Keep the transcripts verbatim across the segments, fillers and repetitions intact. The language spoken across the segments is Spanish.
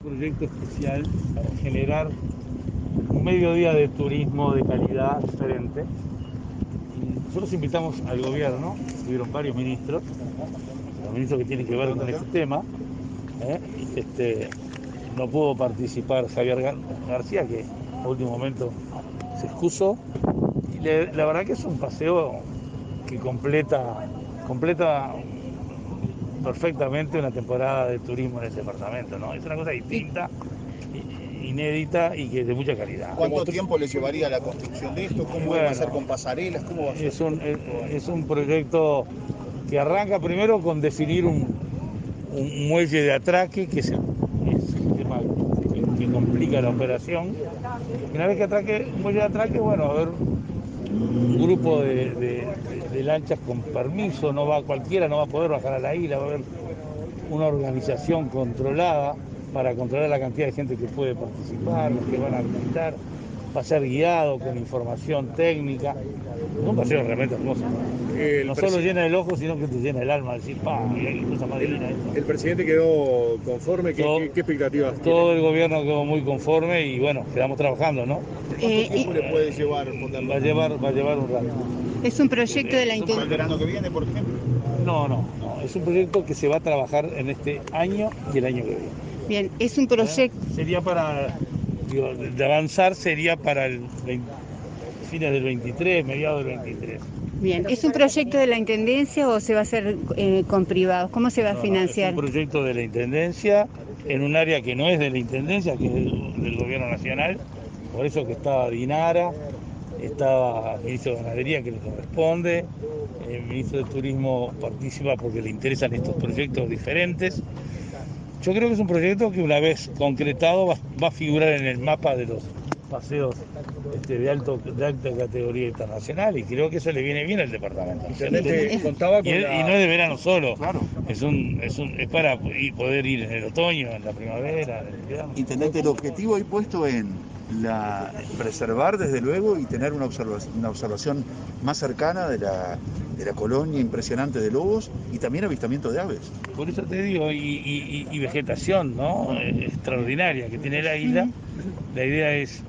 proyecto especial para generar un mediodía de turismo de calidad diferente. Y nosotros invitamos al gobierno, estuvieron varios ministros, los ministros que tienen que ver con este tema. ¿eh? Este, no pudo participar Javier Gar- García, que a último momento se excusó. Y le- la verdad que es un paseo que completa, completa perfectamente una temporada de turismo en el departamento, ¿no? Es una cosa distinta, inédita y que de mucha calidad. ¿Cuánto tiempo le llevaría la construcción de esto? ¿Cómo Bueno, va a ser con pasarelas? ¿Cómo va a ser? Es un, es, es un proyecto que arranca primero con definir un, un muelle de atraque, que es el, es el tema que, que complica la operación. Y una vez que atraque un muelle de atraque, bueno, va a haber un grupo de, de, de, de lanchas con permiso, no va cualquiera, no va a poder bajar a la isla, va a haber una organización controlada para controlar la cantidad de gente que puede participar, los que van a visitar, va a ser guiado con información técnica. Es un paseo realmente hermoso. El No presi- solo llena el ojo, sino que te llena el alma, decir, pa, qué cosa más divina esto. El presidente quedó conforme. ¿Qué, Todo- qué, qué expectativas Todo el gobierno quedó muy conforme y bueno, quedamos trabajando, ¿no? ¿Cuánto Eh, tiempo y- le puede llevar ponerlo? Va a llevar, va a llevar un rato. Es un proyecto de la ¿Para el Intendencia. verano que viene, por ejemplo? No, no, no, es un proyecto que se va a trabajar en este año y el año que viene. Bien, es un proyecto. Sería para, digo, de avanzar sería para el veinte fines del veintitrés, mediados del veintitrés. Bien, ¿es un proyecto de la Intendencia o se va a hacer eh, con privados? ¿Cómo se va a No, no, financiar? es un proyecto de la Intendencia, en un área que no es de la Intendencia, que es del, del Gobierno Nacional, por eso que estaba Dinara, estaba el ministro de Ganadería, que le corresponde, el ministro de Turismo participa porque le interesan estos proyectos diferentes. Yo creo que es un proyecto que una vez concretado va, va a figurar en el mapa de los paseos este, de, alto, de alta categoría internacional y creo que eso le viene bien al departamento. Intendente, contaba Y, con es- la... y no es de verano solo, Claro. es, un, es, un, es para ir- poder ir en el otoño, en la primavera, en el invierno. Intendente, el objetivo ahí puesto en la preservar desde luego y tener una observación, una observación más cercana de la, de la colonia impresionante de lobos y también avistamiento de aves. Por eso te digo, y, y- y vegetación, ¿no? Eh, extraordinaria que tiene la isla. La idea es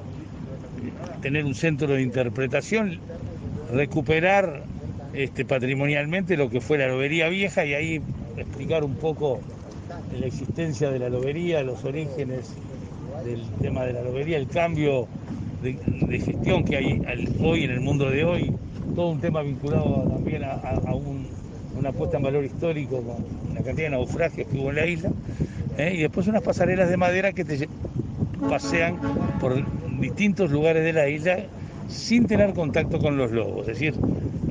tener un centro de interpretación, recuperar este, patrimonialmente lo que fue la lobería vieja y ahí explicar un poco la existencia de la lobería, los orígenes del tema de la lobería, el cambio de, de gestión que hay al- hoy en el mundo de hoy, todo un tema vinculado también a, a- a un- una puesta en valor histórico con la cantidad de naufragios que hubo en la isla, ¿eh? Y después unas pasarelas de madera que te lle- pasean por distintos lugares de la isla sin tener contacto con los lobos, es decir,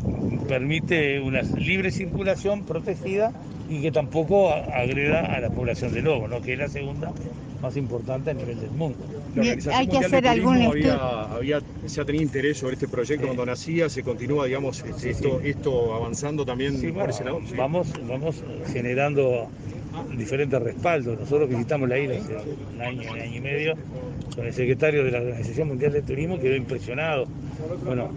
permite una libre circulación protegida y que tampoco a- agreda a la población de lobos, ¿no? Que es la segunda más importante a nivel del mundo. La Bien, Organización hay que Mundial de hacer algún Turismo estudio. había, había, se ha tenido interés sobre este proyecto Sí. cuando nacía, se continúa, digamos, este, Sí, esto, sí. esto avanzando también Sí, por bueno, ese lado. Sí. vamos, vamos generando diferentes respaldos. Nosotros visitamos la isla hace un año, un año y medio, con el secretario de la Organización Mundial de Turismo, quedó impresionado. Bueno,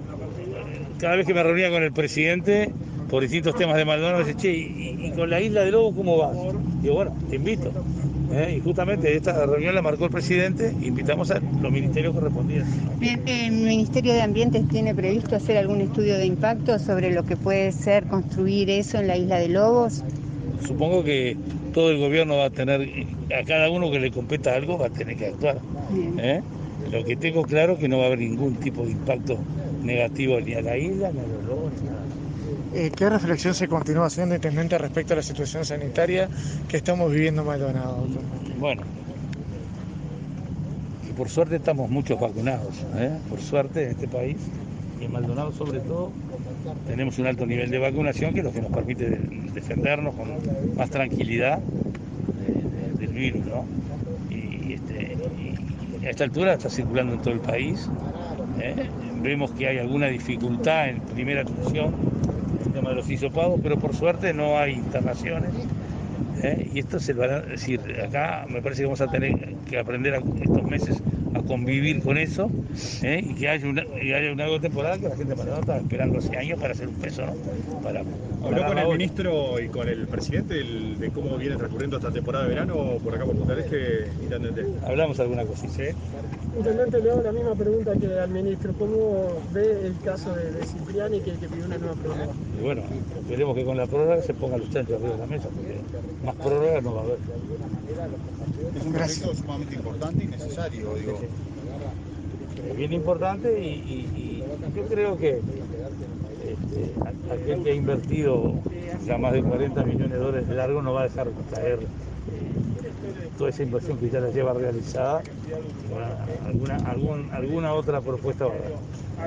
cada vez que me reunía con el presidente por distintos temas de Maldonado, dice, che, ¿y, y con la isla de Lobos cómo vas? Digo, bueno, te invito. ¿eh? Y justamente esta reunión la marcó el presidente, invitamos a los ministerios correspondientes. Bien, ¿el Ministerio de Ambiente tiene previsto hacer algún estudio de impacto sobre lo que puede ser construir eso en la isla de Lobos? Supongo que todo el gobierno va a tener, a cada uno que le competa algo va a tener que actuar. Bien. ¿eh? Lo que tengo claro es que no va a haber ningún tipo de impacto negativo ni a la isla, ni a los lobos, ni nada. Eh, ¿Qué reflexión se continúa haciendo, Intendente, respecto a la situación sanitaria que estamos viviendo en Maldonado? Bueno, y por suerte estamos muchos vacunados, ¿eh? Por suerte en este país, y en Maldonado sobre todo, tenemos un alto nivel de vacunación que es lo que nos permite de- defendernos con más tranquilidad de- de- del virus, ¿no? Y, este, y a esta altura está circulando en todo el país, ¿eh? Vemos que hay alguna dificultad en primera atención, el tema de los hisopados, pero por suerte no hay internaciones. ¿eh? Y esto se va a decir, acá me parece que vamos a tener que aprender a, estos meses a convivir con eso, ¿eh? y que haya una, y haya una nueva temporada que la gente de Maldonado estaba esperando hace años para hacer un peso, ¿no? Para, Habló para con la el olla. ministro y con el presidente del- de cómo viene transcurriendo esta temporada de verano por acá por Punta del Este. intendente. Hablamos alguna cosita. ¿Sí? Intendente, le hago la misma pregunta que al ministro. ¿Cómo ve el caso de, de Cipriani que, que pidió una nueva prórroga? Y bueno, esperemos que con la prórroga se pongan los chanchos arriba de la mesa, porque más prórroga no va a haber. Es un proyecto sumamente importante y necesario, digo. Es bien importante y, y, y yo creo que este, aquel que ha invertido ya más de cuarenta millones de dólares de largo no va a dejar caer toda esa inversión que ya la lleva realizada. Bueno, alguna, algún, alguna otra propuesta va a haber.